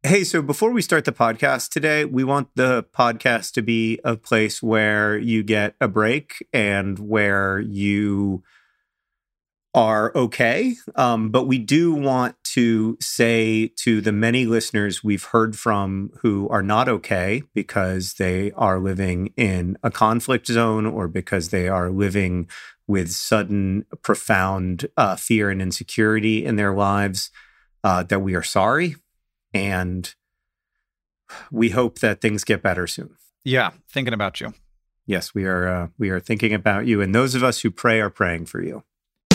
Hey, so before we start the podcast today, we want the podcast to be a place where you get a break and where you are okay. But we do want to say to the many listeners we've heard from who are not okay because they are living in a conflict zone or because they are living with sudden, profound fear and insecurity in their lives, that we are sorry. And we hope that things get better soon. Yeah, thinking about you. Yes, we are thinking about you. And those of us who pray are praying for you.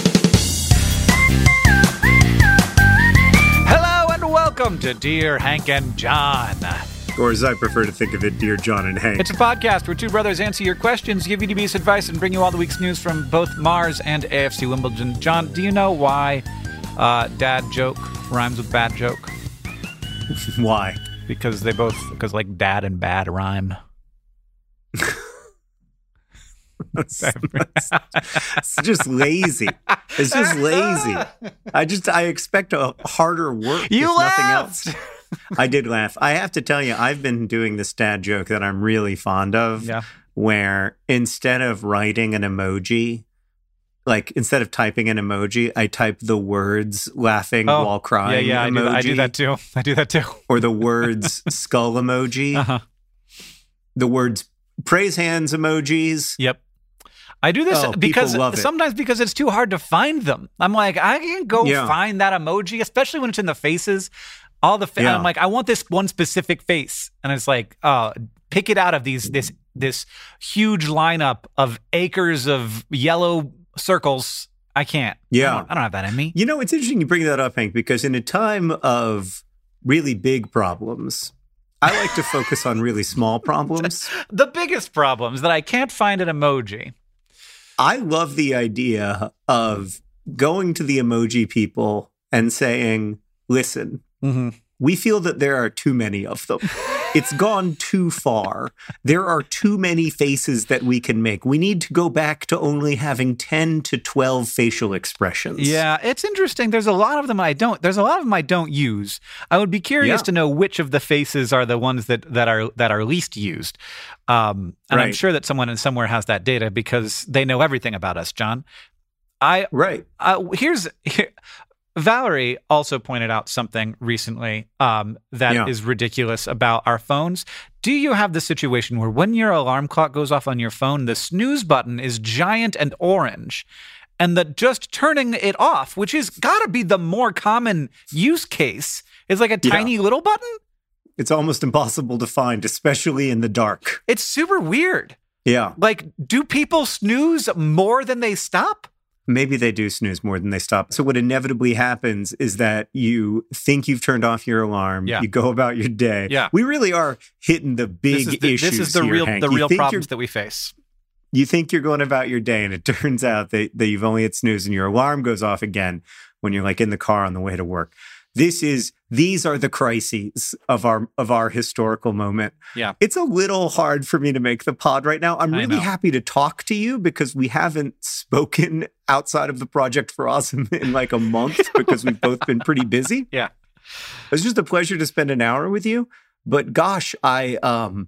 Hello and welcome to Dear Hank and John. Or as I prefer to think of it, Dear John and Hank. It's a podcast where two brothers answer your questions, give you dubious advice, and bring you all the week's news from both Mars and AFC Wimbledon. John, do you know why dad joke rhymes with bad joke? Why? Because like dad and bad rhyme. It's just lazy. It's just lazy. I expect a harder work. You if laughed! Nothing else. I did laugh. I have to tell you, I've been doing this dad joke that I'm really fond of. Yeah. Where instead of writing an emoji, like instead of typing an emoji, I type the words laughing while crying. Yeah, emoji, I do that too. Or the words skull emoji. Uh-huh. The words praise hands emojis. Yep. I do this because sometimes because it's too hard to find them. I'm like, I can go find that emoji, especially when it's in the faces. I'm like, I want this one specific face. And it's like, pick it out of this huge lineup of acres of yellow circles. I can't. Yeah. I don't have that in me. You know, it's interesting you bring that up, Hank, because in a time of really big problems, I like to focus on really small problems. The biggest problems that I can't find an emoji. I love the idea of going to the emoji people and saying, listen, we feel that there are too many of them. It's gone too far. There are too many faces that we can make. We need to go back to only having 10 to 12 facial expressions. Yeah, it's interesting. There's a lot of them I don't use. I would be curious to know which of the faces are the ones that are least used. And I'm sure that someone somewhere has that data because they know everything about us, John. Valerie also pointed out something recently that is ridiculous about our phones. Do you have the situation where when your alarm clock goes off on your phone, the snooze button is giant and orange, and that just turning it off, which is got to be the more common use case, is like a tiny little button? It's almost impossible to find, especially in the dark. It's super weird. Yeah. Like, do people snooze more than they stop? Maybe they do snooze more than they stop. So what inevitably happens is that you think you've turned off your alarm. Yeah. You go about your day. Yeah. We really are hitting the big issues. This is the here, real Hank. problems that we face. You think you're going about your day, and it turns out that you've only hit snooze, and your alarm goes off again when you're like in the car on the way to work. These are the crises of our historical moment. Yeah. It's a little hard for me to make the pod right now. I'm really happy to talk to you because we haven't spoken outside of the Project for Awesome in like a month because we've both been pretty busy. Yeah. It's just a pleasure to spend an hour with you. But gosh, we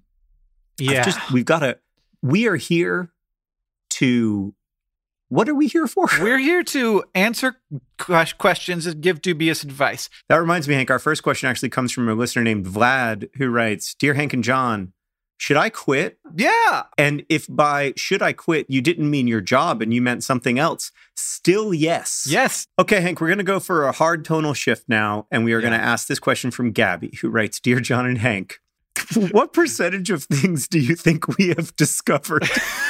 are here to, what are we here for? We're here to answer questions and give dubious advice. That reminds me, Hank, our first question actually comes from a listener named Vlad, who writes, Dear Hank and John, should I quit? Yeah. And if by should I quit, you didn't mean your job and you meant something else, still yes. Yes. Okay, Hank, we're going to go for a hard tonal shift now, and we are going to ask this question from Gabby, who writes, Dear John and Hank, what percentage of things do you think we have discovered?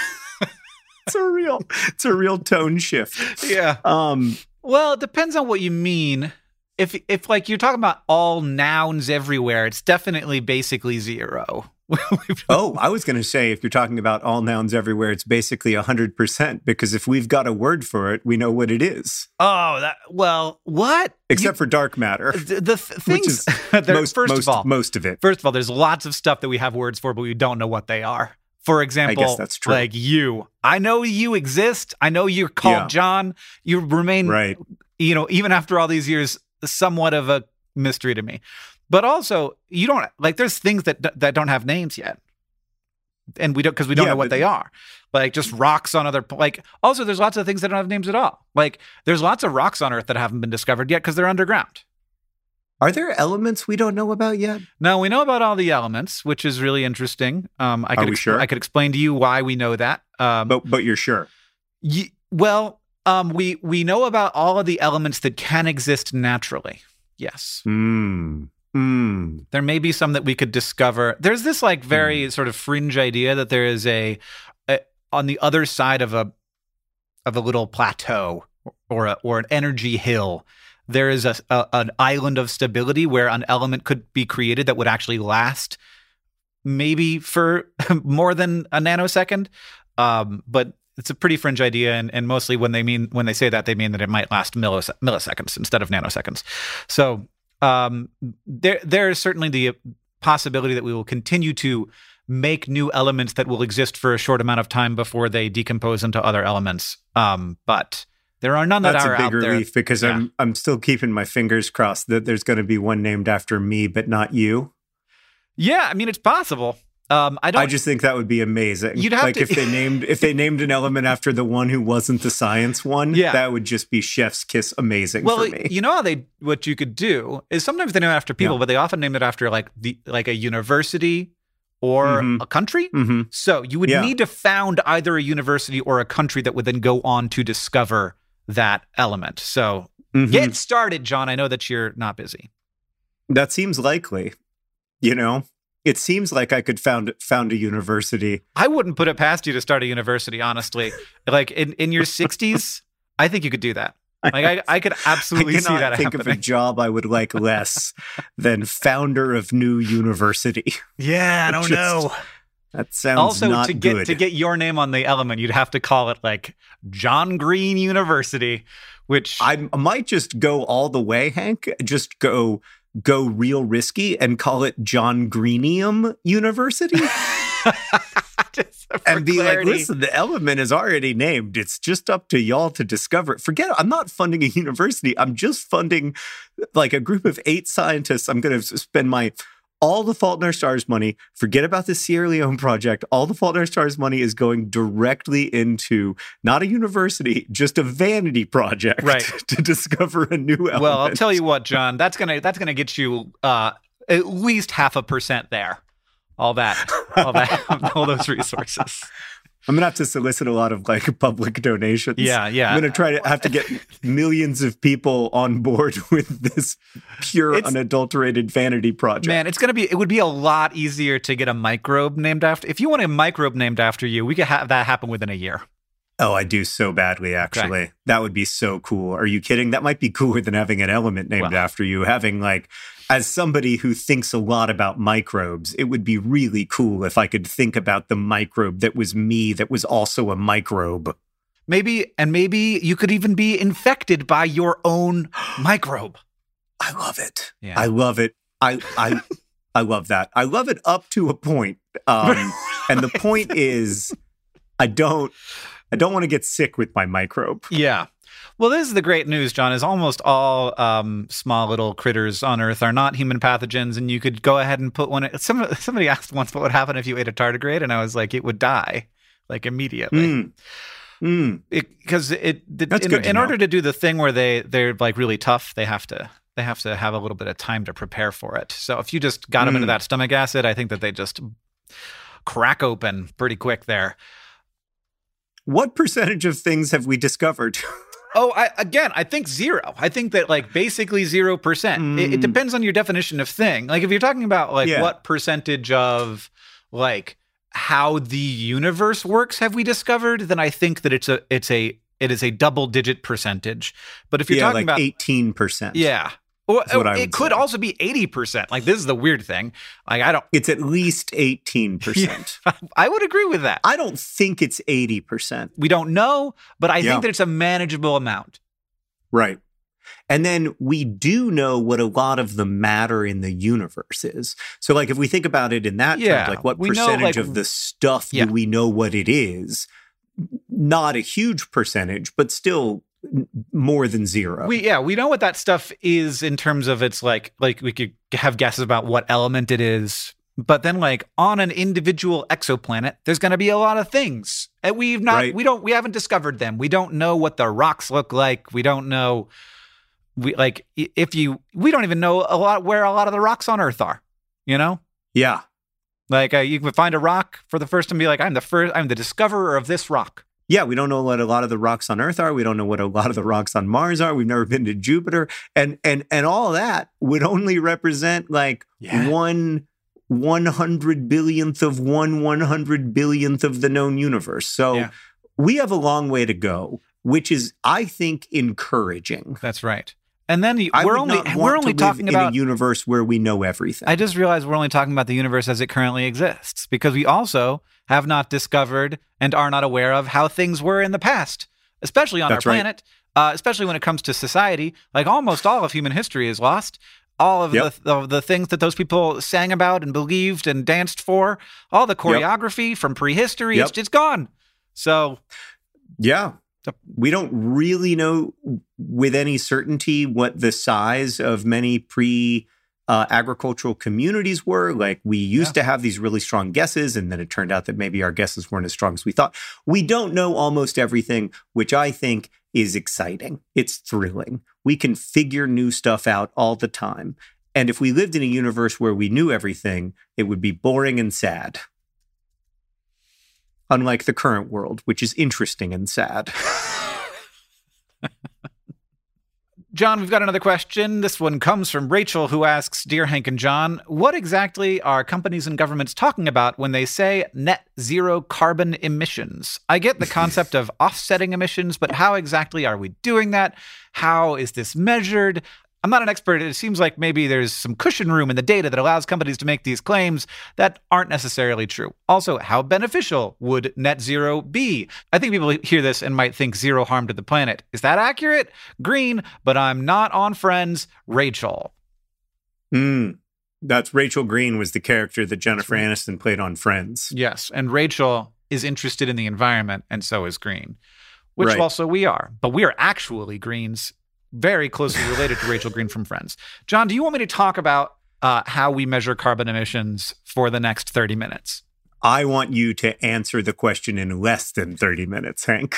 It's a real tone shift. Yeah. Well, it depends on what you mean. If like you're talking about all nouns everywhere, it's definitely basically zero. Oh, I was going to say, if you're talking about all nouns everywhere, it's basically 100%, because if we've got a word for it, we know what it is. Oh, what? Except for dark matter. The things, most of it. First of all, there's lots of stuff that we have words for, but we don't know what they are. For example, I guess that's true. Like you. I know you exist. I know you're called John. You remain, even after all these years, somewhat of a mystery to me. But also, you don't like. There's things that don't have names yet, and we don't because we don't know what they are. Like just rocks on other like. Also, there's lots of things that don't have names at all. Like there's lots of rocks on Earth that haven't been discovered yet because they're underground. Are there elements we don't know about yet? No, we know about all the elements, which is really interesting. Are we sure? I could explain to you why we know that. But you're sure? We know about all of the elements that can exist naturally. Yes. There may be some that we could discover. There's this like very sort of fringe idea that there is a on the other side of a little plateau or an energy hill. There is an island of stability where an element could be created that would actually last maybe for more than a nanosecond. But it's a pretty fringe idea. And mostly when they say that, they mean that it might last milliseconds instead of nanoseconds. So there is certainly the possibility that we will continue to make new elements that will exist for a short amount of time before they decompose into other elements. But there are none that are out there. That's a big relief because I'm still keeping my fingers crossed that there's going to be one named after me, but not you. Yeah, I mean it's possible. I just think that would be amazing. You'd have if they named an element after the one who wasn't the science one, that would just be chef's kiss amazing for me. You know what you could do is sometimes they name it after people, but they often name it after like a university or a country. Mm-hmm. So you would need to found either a university or a country that would then go on to discover that element. So get started, John. I know that you're not busy. That seems likely. You know, it seems like I could found a university. I wouldn't put it past you to start a university, honestly. Like in your 60s, I think you could do that. Like I could absolutely see that happening. I think of a job I would like less than founder of new university. Yeah, I don't know. That sounds also not good. To get your name on the element, you'd have to call it like John Green University, which I might just go all the way, Hank. Just go real risky and call it John Greenium University. And be like, listen, the element is already named. It's just up to y'all to discover it. Forget it. I'm not funding a university. I'm just funding like a group of 8 scientists. I'm going to spend all the Fault in Our Stars money. Forget about the Sierra Leone project. All the Fault in Our Stars money is going directly into not a university, just a vanity project, right, to discover a new element. Well, I'll tell you what, John, that's gonna get you at least 0.5% there. All all those resources. I'm going to have to solicit a lot of like public donations. Yeah. I'm going to have to get millions of people on board with this pure, unadulterated vanity project. Man, it would be a lot easier to get a microbe named after. If you want a microbe named after you, we could have that happen within a year. Oh, I do so badly, actually. Okay. That would be so cool. Are you kidding? That might be cooler than having an element named after you. Having like, as somebody who thinks a lot about microbes, it would be really cool if I could think about the microbe that was me, that was also a microbe. Maybe you could even be infected by your own microbe. I love it. Yeah. I love it. I love that. I love it up to a point. And the point is, I don't want to get sick with my microbe. Yeah. Well, this is the great news, John, is almost all small little critters on Earth are not human pathogens, and you could go ahead and put one. Somebody asked once what would happen if you ate a tardigrade, and I was like, it would die, like immediately. Because in order to do the thing where they're like really tough, they have to have a little bit of time to prepare for it. So if you just got them into that stomach acid, I think that they just crack open pretty quick there. What percentage of things have we discovered? I think 0. I think that like basically 0%. It depends on your definition of thing. Like if you're talking about like what percentage of like how the universe works have we discovered, then I think that it is a double-digit percentage. But if you're talking like about 18%, Or it could also be 80%. Like, this is the weird thing. Like, It's at least 18%. I would agree with that. I don't think it's 80%. We don't know, but I think that it's a manageable amount. Right. And then we do know what a lot of the matter in the universe is. So, like, if we think about it in that terms, like, what percentage of the stuff do we know what it is? Not a huge percentage, but still more than zero. We know what that stuff is in terms of it's like we could have guesses about what element it is. But then, like, on an individual exoplanet, there's going to be a lot of things. And we haven't discovered them. We don't know what the rocks look like. We don't know. We don't even know where a lot of the rocks on Earth are. You know? Yeah. Like, you can find a rock for the first time and be like, I'm the discoverer of this rock. Yeah, we don't know what a lot of the rocks on Earth are. We don't know what a lot of the rocks on Mars are. We've never been to Jupiter, and all of that would only represent like 1/100 billionth of 1/100 billionth of the known universe. So we have a long way to go, which is, I think, encouraging. That's right. And then we're only talking about a universe where we know everything. I just realized we're only talking about the universe as it currently exists, because we also have not discovered and are not aware of how things were in the past, especially on our planet, especially when it comes to society. Like, almost all of human history is lost. All of the things that those people sang about and believed and danced for, all the choreography from prehistory, it's gone. So, yeah. We don't really know with any certainty what the size of many agricultural communities were. Like, we used to have these really strong guesses, and then it turned out that maybe our guesses weren't as strong as we thought. We don't know almost everything, which I think is exciting. It's thrilling. We can figure new stuff out all the time. And if we lived in a universe where we knew everything, it would be boring and sad. Unlike the current world, which is interesting and sad. John, we've got another question. This one comes from Rachel, who asks, Dear Hank and John, what exactly are companies and governments talking about when they say net zero carbon emissions? I get the concept of offsetting emissions, but how exactly are we doing that? How is this measured? I'm not an expert. It seems like maybe there's some cushion room in the data that allows companies to make these claims that aren't necessarily true. Also, how beneficial would net zero be? I think people hear this and might think zero harm to the planet. Is that accurate? Green, but I'm not on Friends. Rachel. That's Rachel Green was the character that Jennifer Aniston played on Friends. Yes, and Rachel is interested in the environment, and so is Green, which also we are. But we are actually Greens, very closely related to Rachel Green from Friends. John, do you want me to talk about how we measure carbon emissions for the next 30 minutes? I want you to answer the question in less than 30 minutes, Hank.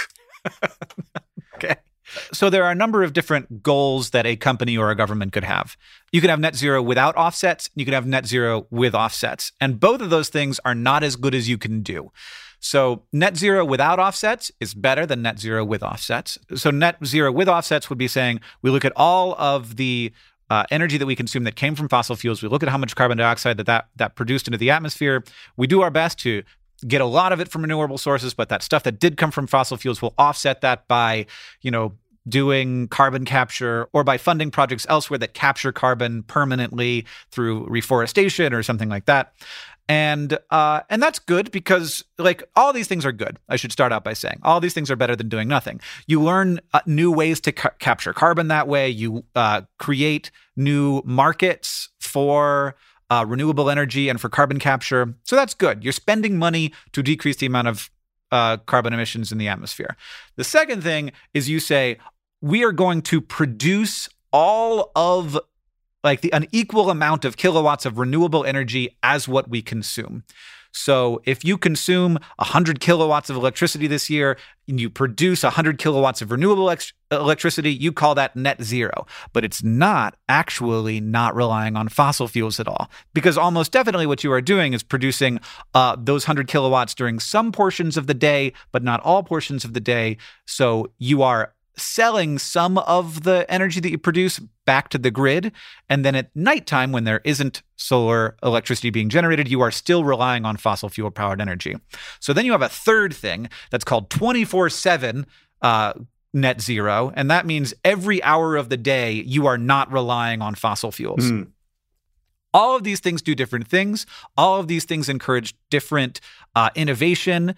Okay. So there are a number of different goals that a company or a government could have. You could have net zero without offsets. You could have net zero with offsets. And both of those things are not as good as you can do. So net zero without offsets is better than net zero with offsets. So net zero with offsets would be saying we look at all of the energy that we consume that came from fossil fuels. We look at how much carbon dioxide that produced into the atmosphere. We do our best to get a lot of it from renewable sources, but that stuff that did come from fossil fuels will offset that by, doing carbon capture or by funding projects elsewhere that capture carbon permanently through reforestation or something like that. And that's good because, like, all these things are good. I should start out by saying all these things are better than doing nothing. You learn new ways to capture carbon that way. You create new markets for renewable energy and for carbon capture. So that's good. You're spending money to decrease the amount of carbon emissions in the atmosphere. The second thing is you say, we are going to produce all of an equal amount of kilowatts of renewable energy as what we consume. So if you consume 100 kilowatts of electricity this year and you produce 100 kilowatts of renewable electricity, you call that net zero. But it's not actually not relying on fossil fuels at all, because almost definitely what you are doing is producing those 100 kilowatts during some portions of the day, but not all portions of the day. So you are selling some of the energy that you produce back to the grid. And then at nighttime, when there isn't solar electricity being generated, you are still relying on fossil fuel powered energy. So then you have a third thing that's called 24/7 net zero. And that means every hour of the day, you are not relying on fossil fuels. All of these things do different things. All of these things encourage different innovation.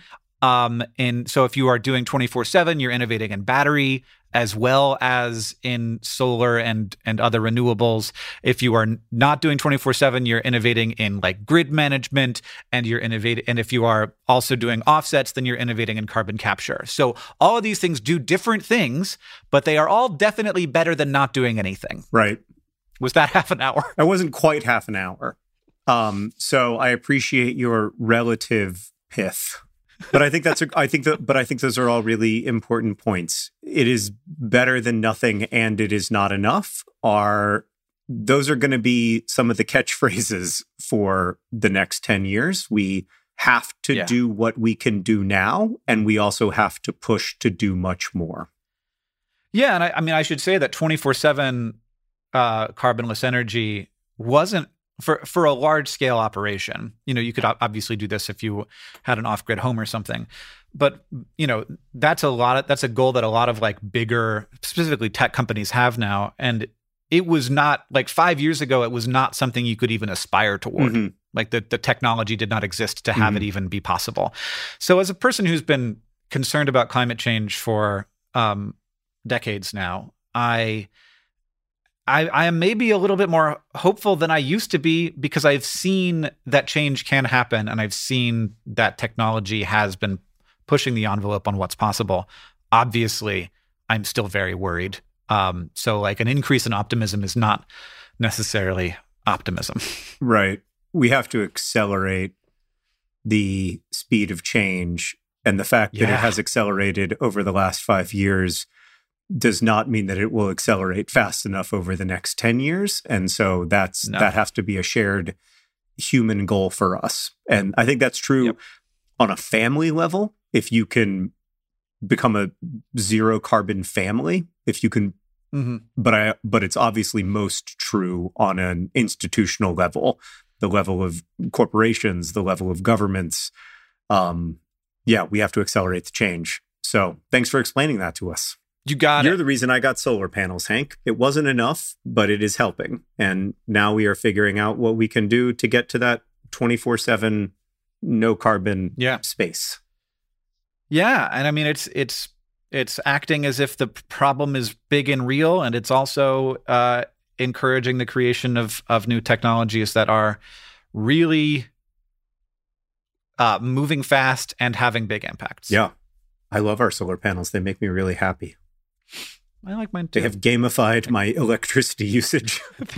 And so if you are doing 24/7, you're innovating in battery as well as in solar and other renewables. If you are not doing 24/7, you're innovating in like grid management, and you're innovating. And if you are also doing offsets, then you're innovating in carbon capture. So all of these things do different things, but they are all definitely better than not doing anything. Right. Was that half an hour? That wasn't quite half an hour. So I appreciate your relative pith. But I think those are all really important points. It is better than nothing, and it is not enough. Those are going to be some of the catchphrases for the next 10 years. We have to do what we can do now, and we also have to push to do much more. Yeah, and I mean, I should say that 24/7 carbonless energy wasn't for a large scale operation. You could obviously do this if you had an off-grid home or something, but that's a goal that a lot of like bigger, specifically tech companies have now. And it was not like 5 years ago, it was not something you could even aspire toward. Mm-hmm. Like the technology did not exist to have it even be possible. So as a person who's been concerned about climate change for decades now, I am maybe a little bit more hopeful than I used to be, because I've seen that change can happen, and I've seen that technology has been pushing the envelope on what's possible. Obviously, I'm still very worried. So like an increase in optimism is not necessarily optimism. Right. We have to accelerate the speed of change, and the fact that it has accelerated over the last 5 years does not mean that it will accelerate fast enough over the next 10 years. And so that has to be a shared human goal for us. And I think that's true on a family level. If you can become a zero carbon family, if you can, but it's obviously most true on an institutional level, the level of corporations, the level of governments. We have to accelerate the change. So thanks for explaining that to us. You're the reason I got solar panels, Hank. It wasn't enough, but it is helping. And now we are figuring out what we can do to get to that 24/7 no carbon space. Yeah. And I mean, it's acting as if the problem is big and real. And it's also encouraging the creation of new technologies that are really moving fast and having big impacts. Yeah. I love our solar panels. They make me really happy. I like mine too. They have gamified my electricity usage.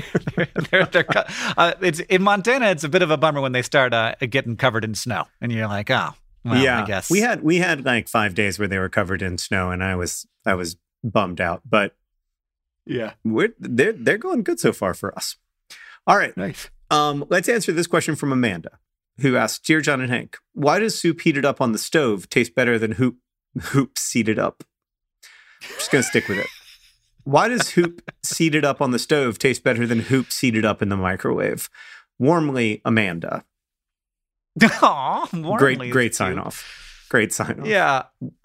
It's in Montana. It's a bit of a bummer when they start getting covered in snow, and you're like, I guess we had like 5 days where they were covered in snow, and I was bummed out. But they're going good so far for us. All right, nice. Let's answer this question from Amanda, who asked, "Dear John and Hank, why does soup heated up on the stove taste better than hoop seated up?" I'm just going to stick with it. Why does hoop seated up on the stove taste better than hoop seated up in the microwave? Warmly, Amanda. Aww, warmly. Great sign off. Great sign off. Yeah.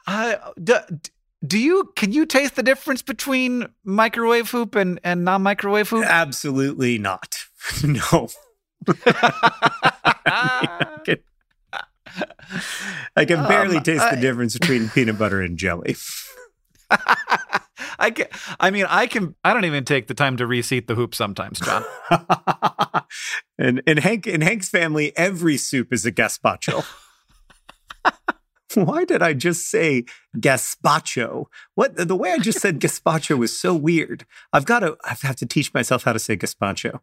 Can you taste the difference between microwave hoop and non-microwave hoop? Absolutely not. No. I can barely taste the difference between peanut butter and jelly. I don't even take the time to reseat the hoop sometimes, John. and in Hank's family, every soup is a gazpacho. Why did I just say gazpacho? The way I just said gazpacho was so weird. I have to teach myself how to say gazpacho.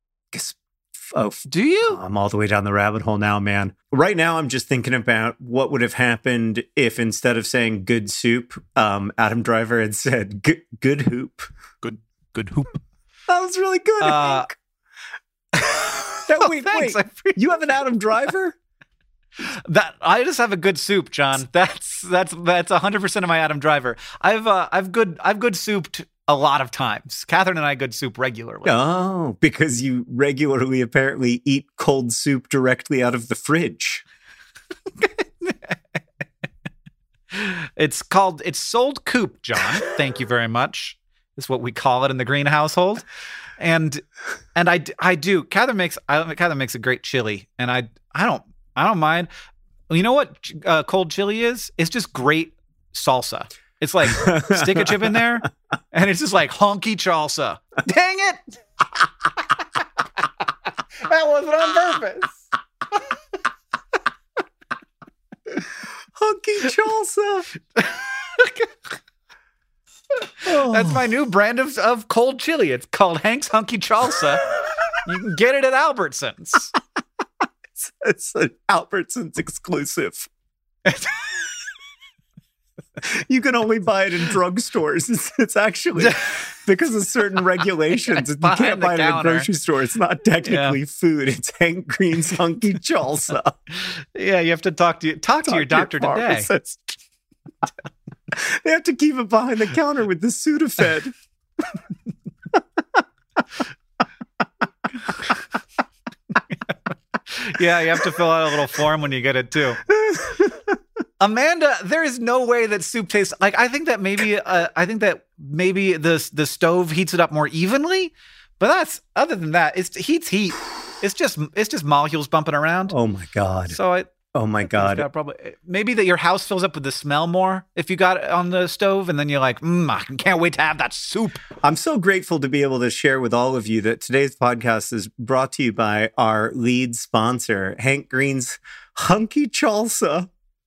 Do you? I'm all the way down the rabbit hole now, man. Right now, I'm just thinking about what would have happened if instead of saying good soup, Adam Driver had said good hoop. Good hoop. That was really good, Hank. Wait. You have an Adam Driver? That I just have a good soup, John. That's 100% of my Adam Driver. I've good souped a lot of times. Catherine and I good soup regularly. Oh, because you regularly apparently eat cold soup directly out of the fridge. It's sold coop, John. Thank you very much. Is what we call it in the Green household. And I do. Catherine makes a great chili, and I don't mind. You know what cold chili is? It's just great salsa. It's like stick a chip in there, and it's just like honky chalsa. Dang it! That wasn't on purpose. Honky chalsa. That's my new brand of cold chili. It's called Hank's Hunky Chalsa. You can get it at Albertsons. It's an Albertsons exclusive. You can only buy it in drugstores. It's actually, because of certain regulations, you can't buy it in a grocery store. It's not technically food. It's Hank Green's Hunky Chalsa. Yeah, you have to talk to your doctor today. They have to keep it behind the counter with the Sudafed. Yeah, you have to fill out a little form when you get it too. Amanda, there is no way that soup tastes like. I think that maybe the stove heats it up more evenly, but other than that, it's heat. It's just molecules bumping around. Oh my god! Oh my god! Maybe that your house fills up with the smell more if you got it on the stove, and then you're like, I can't wait to have that soup. I'm so grateful to be able to share with all of you that today's podcast is brought to you by our lead sponsor, Hank Green's Hunky Chalsa.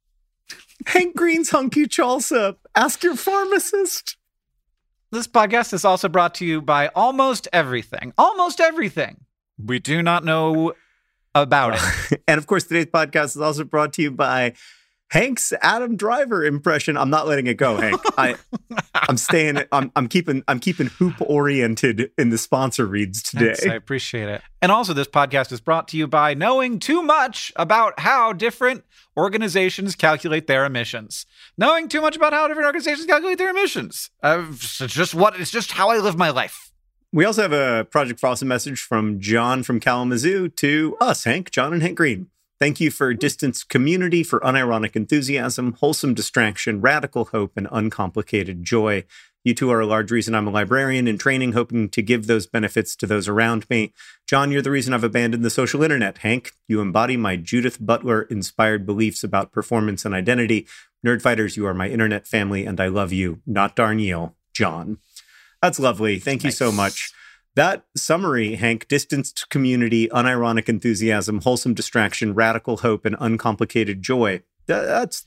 Hank Green's Hunky Chalsa. Ask your pharmacist. This podcast is also brought to you by Almost Everything. Almost everything. We do not know about it. And of course, today's podcast is also brought to you by Hank's Adam Driver impression. I'm not letting it go, Hank. I'm staying. I'm keeping hoop oriented in the sponsor reads today. Thanks, I appreciate it. And also, this podcast is brought to you by knowing too much about how different organizations calculate their emissions. Knowing too much about how different organizations calculate their emissions. It's just how I live my life. We also have a Project Frost message from John from Kalamazoo to us, Hank, John, and Hank Green. Thank you for distanced community, for unironic enthusiasm, wholesome distraction, radical hope, and uncomplicated joy. You two are a large reason I'm a librarian in training, hoping to give those benefits to those around me. John, you're the reason I've abandoned the social internet. Hank, you embody my Judith Butler-inspired beliefs about performance and identity. Nerdfighters, you are my internet family, and I love you. Not darn you, John. That's lovely. Thank you so much. That summary, Hank, distanced community, unironic enthusiasm, wholesome distraction, radical hope, and uncomplicated joy. That's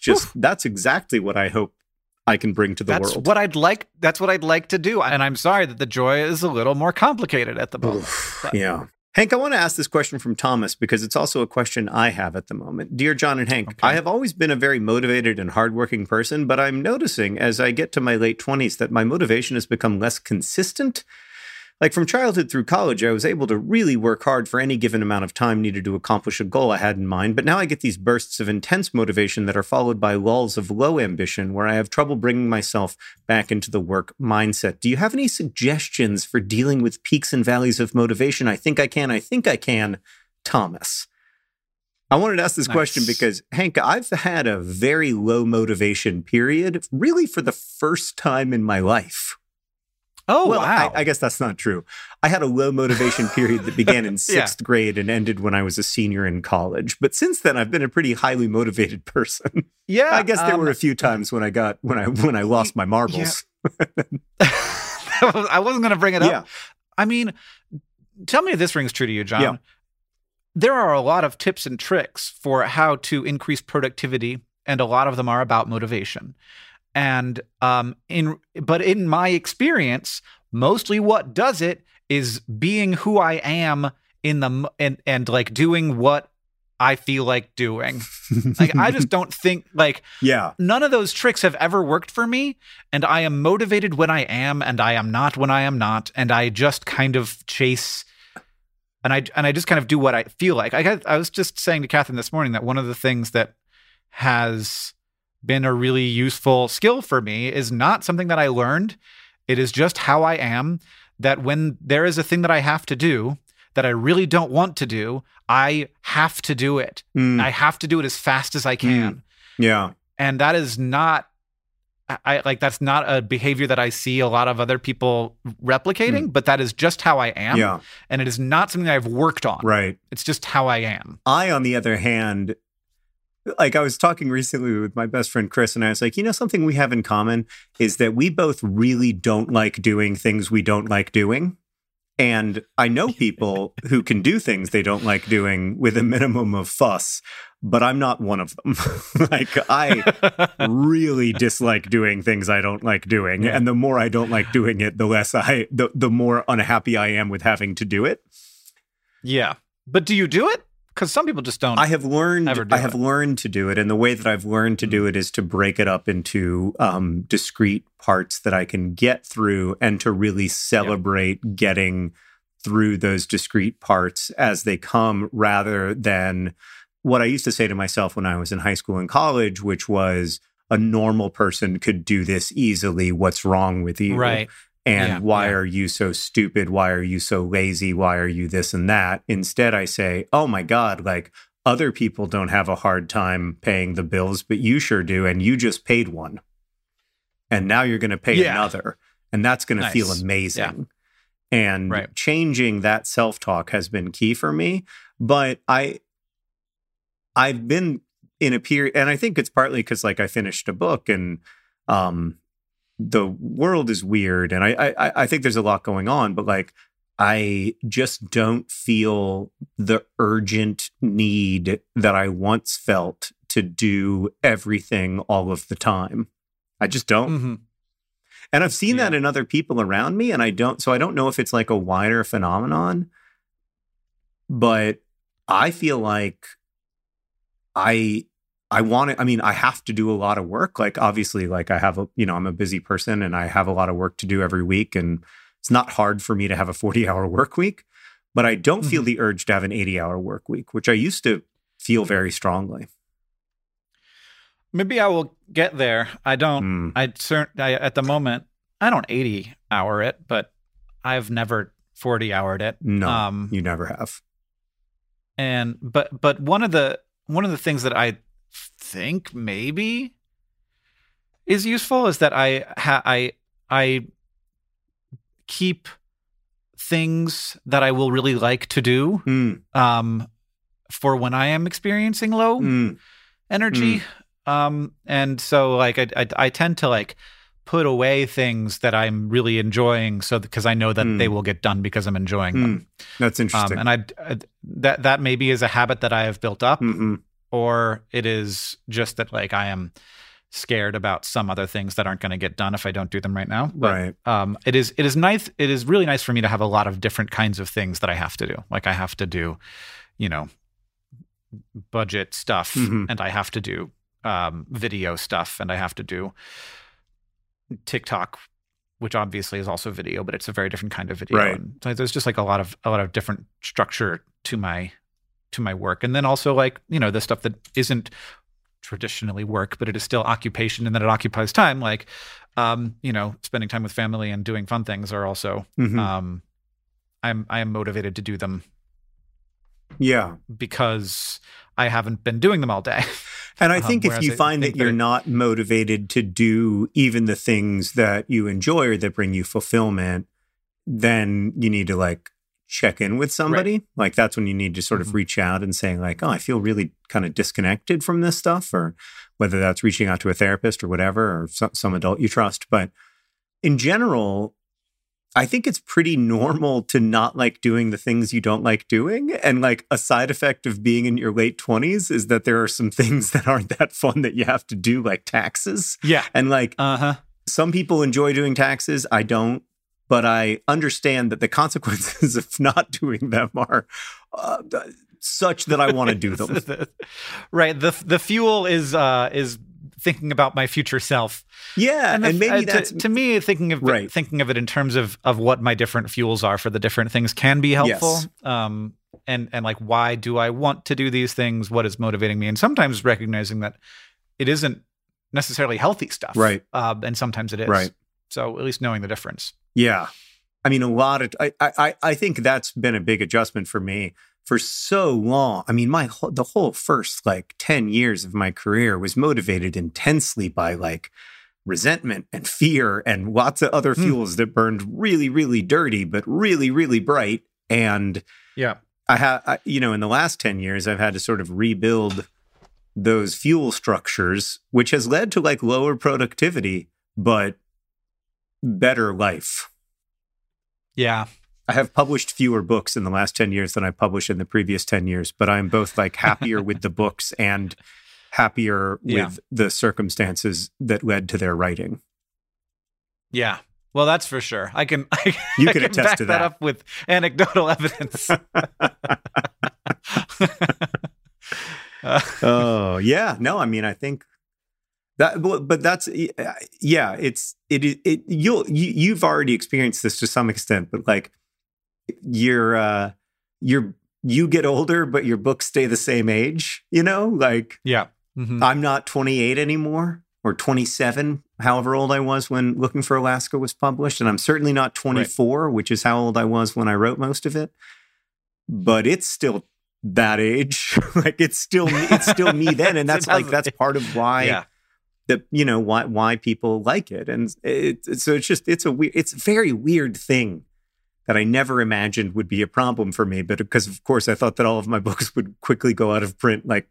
exactly what I hope I can bring to the world. That's what I'd like to do. And I'm sorry that the joy is a little more complicated at the moment. Yeah. Hank, I want to ask this question from Thomas because it's also a question I have at the moment. Dear John and Hank, okay. I have always been a very motivated and hardworking person, but I'm noticing as I get to my late 20s that my motivation has become less consistent. Like from childhood through college, I was able to really work hard for any given amount of time needed to accomplish a goal I had in mind. But now I get these bursts of intense motivation that are followed by lulls of low ambition where I have trouble bringing myself back into the work mindset. Do you have any suggestions for dealing with peaks and valleys of motivation? I think I can. Thomas. I wanted to ask this question because, Hank, I've had a very low motivation period, really for the first time in my life. Oh, well, wow. I guess that's not true. I had a low motivation period that began in sixth grade and ended when I was a senior in college. But since then, I've been a pretty highly motivated person. Yeah. I guess there were a few times when I lost my marbles. Yeah. I wasn't going to bring it up. Yeah. I mean, tell me if this rings true to you, John. Yeah. There are a lot of tips and tricks for how to increase productivity, and a lot of them are about motivation. And in my experience, mostly what does it is being who I am and like doing what I feel like doing. Like I just don't think none of those tricks have ever worked for me. And I am motivated when I am, and I am not when I am not. And I just kind of chase, and I just kind of do what I feel like. I was just saying to Catherine this morning that one of the things that has been a really useful skill for me is not something that I learned. It is just how I am, that when there is a thing that I have to do that I really don't want to do, I have to do it. I have to do it as fast as I can. Yeah. And that is not, that's not a behavior that I see a lot of other people replicating, but that is just how I am. Yeah. And it is not something that I've worked on. Right. It's just how I am. I, on the other hand, like I was talking recently with my best friend Chris, and I was like, something we have in common is that we both really don't like doing things we don't like doing. And I know people who can do things they don't like doing with a minimum of fuss, but I'm not one of them. Like, I really dislike doing things I don't like doing. Yeah. And the more I don't like doing it, the more unhappy I am with having to do it. Yeah. But do you do it? Because some people just don't. I have learned to do it. And the way that I've learned to do it is to break it up into discrete parts that I can get through, and to really celebrate getting through those discrete parts as they come, rather than what I used to say to myself when I was in high school and college, which was, a normal person could do this easily. What's wrong with you? Right. And why are you so stupid? Why are you so lazy? Why are you this and that? Instead, I say, oh my God, like, other people don't have a hard time paying the bills, but you sure do. And you just paid one. And now you're going to pay another. And that's going to feel amazing. Yeah. And changing that self-talk has been key for me. But I've been in a period, and I think it's partly because, like, I finished a book, and the world is weird, and I think there's a lot going on, but like, I just don't feel the urgent need that I once felt to do everything all of the time. I just don't. Mm-hmm. And I've seen that in other people around me, and I don't know if it's like a wider phenomenon, but I feel like I want to, I have to do a lot of work. Like, obviously, like, I'm a busy person, and I have a lot of work to do every week. And it's not hard for me to have a 40-hour work week, but I don't feel the urge to have an 80-hour work week, which I used to feel very strongly. Maybe I will get there. I don't, at the moment, I don't 80-hour it, but I've never 40-houred it. No, you never have. And, but one of the things that I think maybe is useful is that I keep things that I will really like to do for when I am experiencing low energy. And so, like, I tend to, like, put away things that I'm really enjoying, because I know that they will get done because I'm enjoying them. That's interesting. And that maybe is a habit that I have built up. Or it is just that, like, I am scared about some other things that aren't going to get done if I don't do them right now. But, right. It is nice. It is really nice for me to have a lot of different kinds of things that I have to do. Like, I have to do, budget stuff, and I have to do video stuff, and I have to do TikTok, which obviously is also video, but it's a very different kind of video. Right. And so there's just, like, a lot of different structure to my work. And then also, like, the stuff that isn't traditionally work, but it is still occupation, and that it occupies time, like, spending time with family and doing fun things are also, I am motivated to do them. Yeah. Because I haven't been doing them all day. And I think if you find that you're not motivated to do even the things that you enjoy or that bring you fulfillment, then you need to, like, check in with somebody. Right. Like, that's when you need to sort of reach out and say, like, oh, I feel really kind of disconnected from this stuff, or whether that's reaching out to a therapist or whatever, or some adult you trust. But in general, I think it's pretty normal to not like doing the things you don't like doing. And, like, a side effect of being in your late 20s is that there are some things that aren't that fun that you have to do, like taxes. Yeah. And, like, some people enjoy doing taxes. I don't. But I understand that the consequences of not doing them are such that I want to do them. Right. The fuel is thinking about my future self. Yeah, and maybe that's to me, thinking of it in terms of what my different fuels are for the different things can be helpful. Yes. And like, why do I want to do these things? What is motivating me? And sometimes recognizing that it isn't necessarily healthy stuff. Right. And sometimes it is. Right. So at least knowing the difference. Yeah. I mean, I think that's been a big adjustment for me for so long. I mean, the whole first, like, 10 years of my career was motivated intensely by, like, resentment and fear and lots of other fuels that burned really, really dirty, but really, really bright. And yeah, in the last 10 years, I've had to sort of rebuild those fuel structures, which has led to like lower productivity, but better life. Yeah. I have published fewer books in the last 10 years than I published in the previous 10 years, but I'm both like happier with the books and happier with the circumstances that led to their writing. Yeah. Well, that's for sure. I can attest back to that up with anecdotal evidence. Oh, yeah. No, I mean, I think that, but that's, yeah, you've already experienced this to some extent, but like you get older, but your books stay the same age, you know, like, yeah. Mm-hmm. I'm not 28 anymore or 27, however old I was when Looking for Alaska was published. And I'm certainly not 24, which is how old I was when I wrote most of it. But it's still that age. Like it's still me then. And that's like, that's part of why why people like it. And it's a very weird thing that I never imagined would be a problem for me. But because of course I thought that all of my books would quickly go out of print, like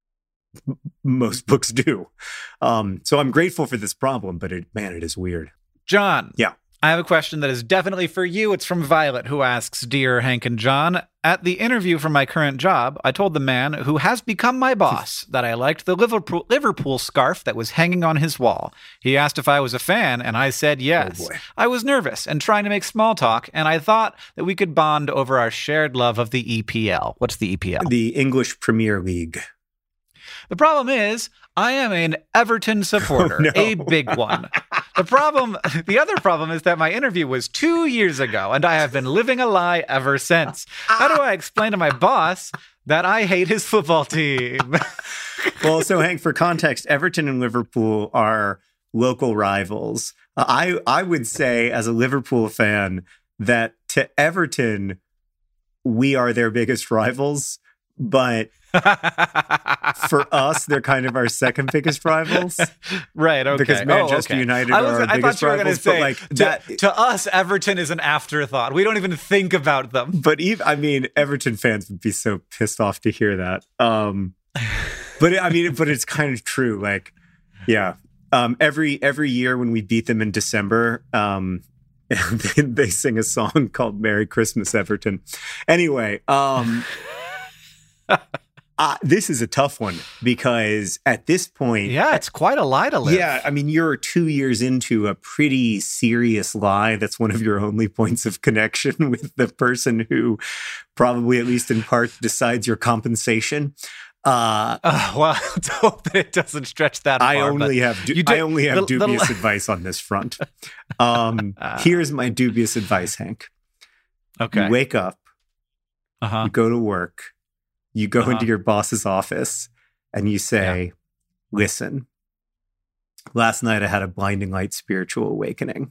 most books do. So I'm grateful for this problem, but it is weird. John. Yeah. I have a question that is definitely for you. It's from Violet, who asks, Dear Hank and John, at the interview for my current job, I told the man who has become my boss that I liked the Liverpool scarf that was hanging on his wall. He asked if I was a fan, and I said yes. Oh boy. I was nervous and trying to make small talk, and I thought that we could bond over our shared love of the EPL. What's the EPL? The English Premier League. The problem is, I am an Everton supporter, a big one. The other problem is that my interview was 2 years ago, and I have been living a lie ever since. How do I explain to my boss that I hate his football team? Well, so Hank, for context, Everton and Liverpool are local rivals. I would say, as a Liverpool fan, that to Everton, we are their biggest rivals. But for us, they're kind of our second biggest rivals. Right, okay. Because Manchester United are our biggest rivals. Say, like, to us, Everton is an afterthought. We don't even think about them. But Everton fans would be so pissed off to hear that. But it's kind of true. Like, yeah. Every year when we beat them in December, they sing a song called Merry Christmas, Everton. Anyway, this is a tough one because at this point... Yeah, it's quite a lie to live. Yeah, I mean, you're 2 years into a pretty serious lie. That's one of your only points of connection with the person who probably, at least in part, decides your compensation. Well, let's hope that it doesn't stretch that far. I only have dubious advice on this front. Here's my dubious advice, Hank. Okay. You wake up, you go to work, you go into your boss's office, and you say, listen, last night I had a blinding light spiritual awakening.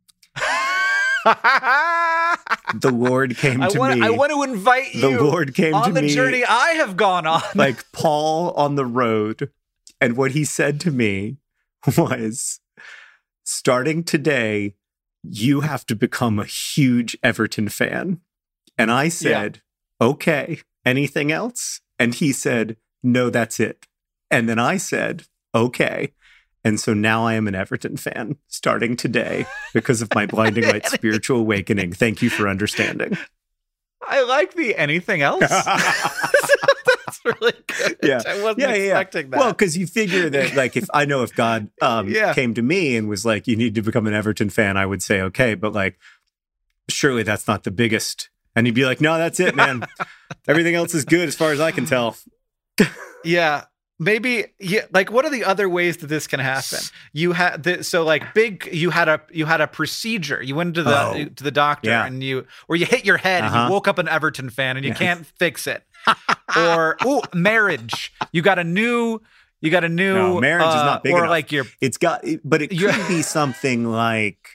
The Lord came to me. I want to invite you the Lord came on to the me, journey I have gone on. like Paul on the road. And what he said to me was, starting today, you have to become a huge Everton fan. And I said, okay, anything else? And he said, no, that's it. And then I said, okay. And so now I am an Everton fan starting today because of my blinding light spiritual awakening. Thank you for understanding. I like the anything else. That's really good. Yeah. I wasn't expecting that. Well, because you figure that, like, if God came to me and was like, you need to become an Everton fan, I would say, okay. But like, surely that's not the biggest. And he'd be like, no, that's it, man. Everything else is good as far as I can tell. Yeah. Maybe, like, what are the other ways that this can happen? You had you had a procedure. You went to the doctor and you hit your head and you woke up an Everton fan and you can't fix it. Or marriage. You got a new. No, marriage is not big enough. Like but it could be something like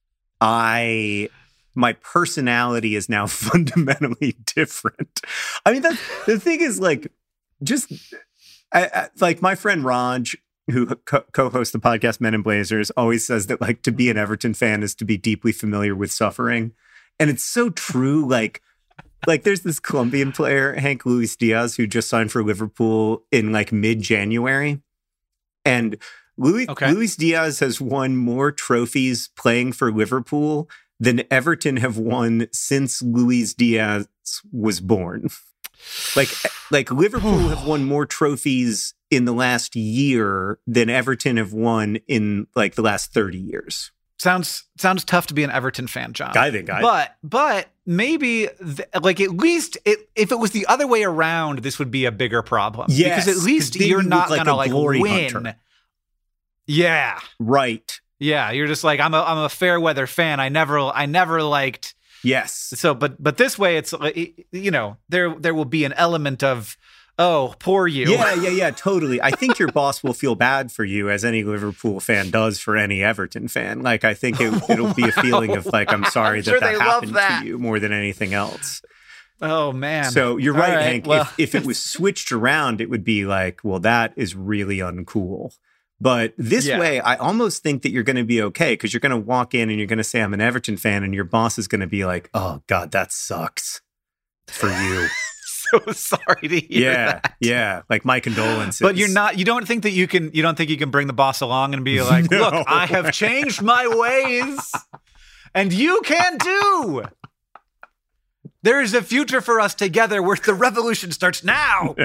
my personality is now fundamentally different. I mean, the thing is, like, just. Like my friend Raj, who co-hosts the podcast Men in Blazers, always says that, like, to be an Everton fan is to be deeply familiar with suffering. And it's so true. Like, like there's this Colombian player, Hank Luis Diaz, who just signed for Liverpool in like mid-January. And Luis Diaz has won more trophies playing for Liverpool than Everton have won since Luis Diaz was born. Like Liverpool have won more trophies in the last year than Everton have won in like the last 30 years. Sounds tough to be an Everton fan, John. But maybe like at least if it was the other way around, this would be a bigger problem. Yes, because at least you're not like gonna like win. Hunter. Yeah, right. Yeah, you're just like I'm a fair weather fan. I never liked. Yes. So, but this way, it's there will be an element of, oh, poor you. Yeah, totally. I think your boss will feel bad for you, as any Liverpool fan does for any Everton fan. Like, I think it'll be a feeling of like, I'm sorry that happened to you more than anything else. Oh, man. So you're right, Hank. Well. If it was switched around, it would be like, well, that is really uncool. But this way, I almost think that you're going to be okay, because you're going to walk in and you're going to say, I'm an Everton fan, and your boss is going to be like, oh, God, that sucks for you. So sorry to hear that. Yeah, like my condolences. But you don't think you can bring the boss along and be like, no. Look, I have changed my ways, and you can too. There is a future for us together where the revolution starts now.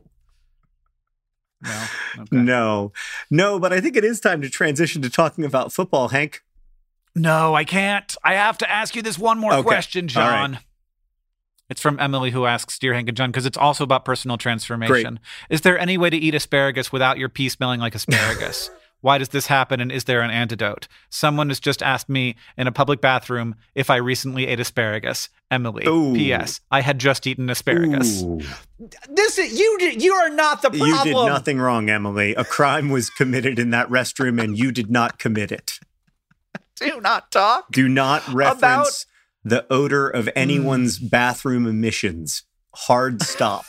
No. Okay. No, but I think it is time to transition to talking about football, Hank. No, I can't. I have to ask you this one more question, John. Right. It's from Emily, who asks, Dear Hank and John, because it's also about personal transformation. Great. Is there any way to eat asparagus without your pee smelling like asparagus? Why does this happen, and is there an antidote? Someone has just asked me in a public bathroom if I recently ate asparagus. Emily. Ooh. P.S. I had just eaten asparagus. Ooh. You are not the problem. You did nothing wrong, Emily. A crime was committed in that restroom, and you did not commit it. Do not talk. Do not reference the odor of anyone's bathroom emissions. Hard stop.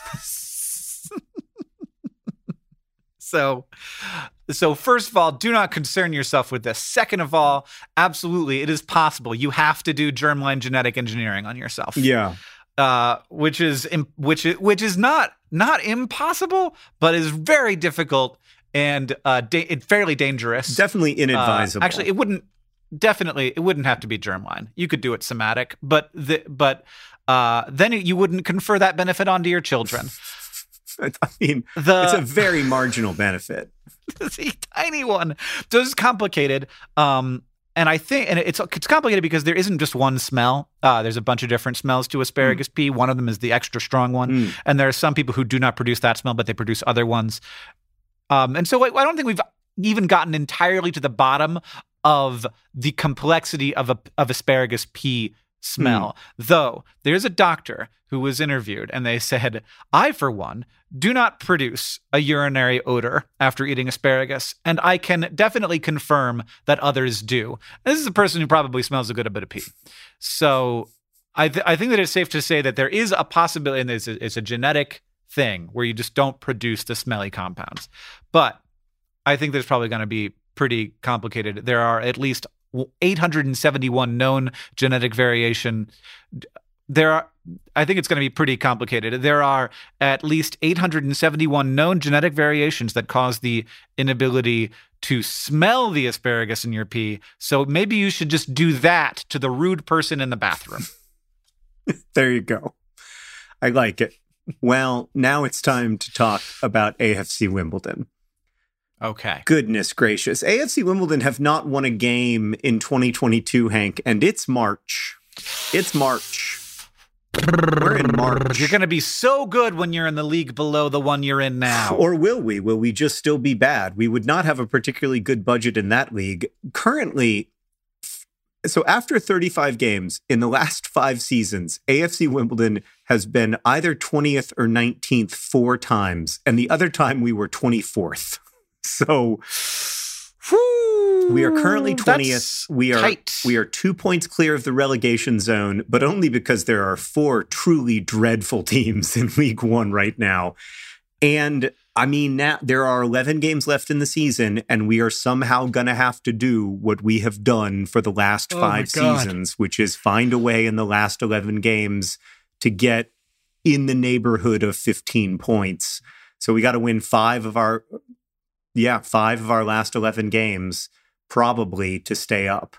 So first of all, do not concern yourself with this. Second of all, absolutely, it is possible. You have to do germline genetic engineering on yourself. Yeah. Which is not impossible, but is very difficult and fairly dangerous. Definitely inadvisable. Actually, it wouldn't have to be germline. You could do it somatic, but then you wouldn't confer that benefit onto your children. I mean, it's a very marginal benefit. It's a tiny one. So it's complicated. And I think, and it's complicated because there isn't just one smell. There's a bunch of different smells to asparagus pea. One of them is the extra strong one. And there are some people who do not produce that smell, but they produce other ones. And so I don't think we've even gotten entirely to the bottom of the complexity of asparagus pea smell. Though there's a doctor who was interviewed and they said, I, for one, do not produce a urinary odor after eating asparagus, and I can definitely confirm that others do. And this is a person who probably smells a good bit of pee. So I think that it's safe to say that there is a possibility, and it's a genetic thing where you just don't produce the smelly compounds. But I think there's probably going to be pretty complicated. There are at least 871 known genetic variation. I think it's going to be pretty complicated. There are at least 871 known genetic variations that cause the inability to smell the asparagus in your pee. So maybe you should just do that to the rude person in the bathroom. There you go. I like it. Well, now it's time to talk about AFC Wimbledon. Okay. Goodness gracious. AFC Wimbledon have not won a game in 2022, Hank, and it's March. It's March. We're in March. You're going to be so good when you're in the league below the one you're in now. Or will we? Will we just still be bad? We would not have a particularly good budget in that league. Currently, so after 35 games in the last 5 seasons, AFC Wimbledon has been either 20th or 19th 4 times, and the other time we were 24th. So we are currently 20th. We are 2 points clear of the relegation zone, but only because there are 4 truly dreadful teams in League One right now. And I mean, now there are 11 games left in the season, and we are somehow going to have to do what we have done for the last 5 seasons, which is find a way in the last 11 games to get in the neighborhood of 15 points. So we got to win 5 of our last 11 games, probably, to stay up.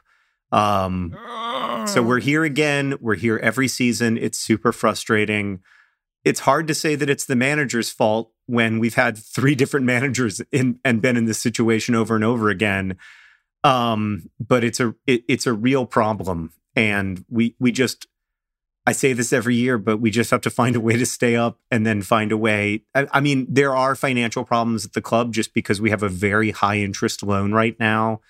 So we're here again. We're here every season. It's super frustrating. It's hard to say that it's the manager's fault when we've had 3 different managers and been in this situation over and over again. But it's a real problem. And we just, I say this every year, but we just have to find a way to stay up and then find a way. I mean, there are financial problems at the club just because we have a very high interest loan right now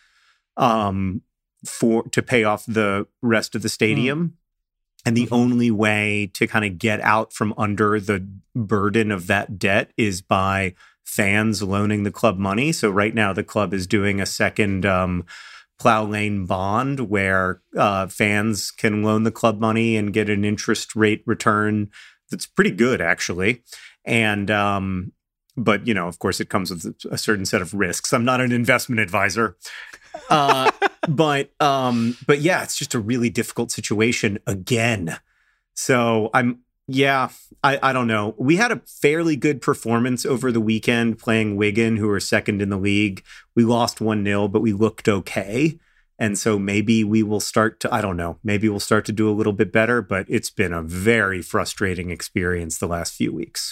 to pay off the rest of the stadium. And the only way to kind of get out from under the burden of that debt is by fans loaning the club money. So right now the club is doing a second plow lane bond where fans can loan the club money and get an interest rate return that's pretty good, actually. And but, you know, of course, it comes with a certain set of risks. I'm not an investment advisor. But yeah, it's just a really difficult situation again. So I don't know. We had a fairly good performance over the weekend playing Wigan, who are second in the league. We lost 1-0, but we looked okay. And so maybe we will start to, I don't know, maybe we'll start to do a little bit better, but it's been a very frustrating experience the last few weeks.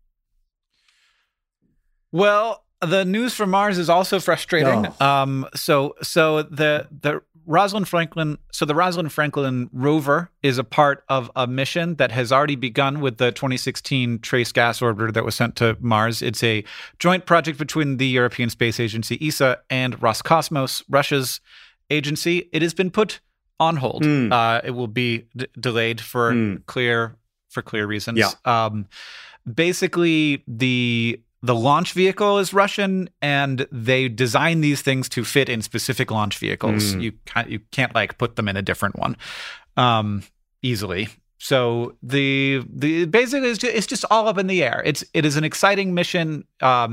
Well, the news from Mars is also frustrating. So the Rosalind Franklin rover is a part of a mission that has already begun with the 2016 Trace Gas Orbiter that was sent to Mars. It's a joint project between the European Space Agency, ESA, and Roscosmos, Russia's agency. It has been put on hold. It will be delayed for clear reasons. Yeah. Basically, the launch vehicle is Russian, and they design these things to fit in specific launch vehicles. You can't like put them in a different one easily. So the basically it's just all up in the air. It is an exciting mission.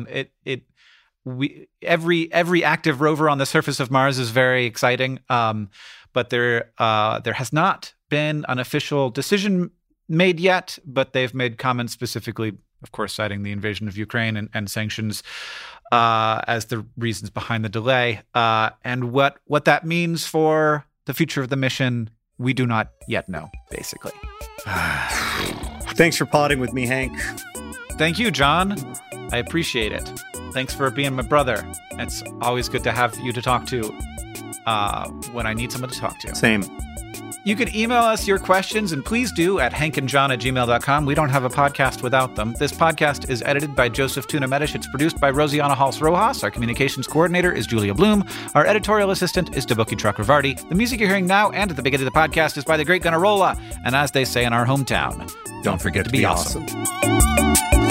Every active rover on the surface of Mars is very exciting. But there has not been an official decision made yet. But they've made comments specifically, of course, citing the invasion of Ukraine and sanctions as the reasons behind the delay. And what that means for the future of the mission, we do not yet know, basically. Thanks for potting with me, Hank. Thank you, John. I appreciate it. Thanks for being my brother. It's always good to have you to talk to when I need someone to talk to. Same. You can email us your questions, and please do, at hankandjohn@gmail.com. We don't have a podcast without them. This podcast is edited by Joseph Tuna-Medish. It's produced by Rosianna Hals-Rojas. Our communications coordinator is Julia Bloom. Our editorial assistant is Deboki Chakravarti. The music you're hearing now and at the beginning of the podcast is by the great Gunnarolla. And as they say in our hometown, don't forget to be awesome.